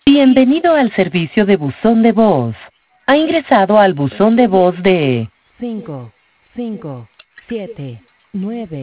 Bienvenido al servicio de buzón de voz. Ha ingresado al buzón de voz de 5, 5, 7, 9.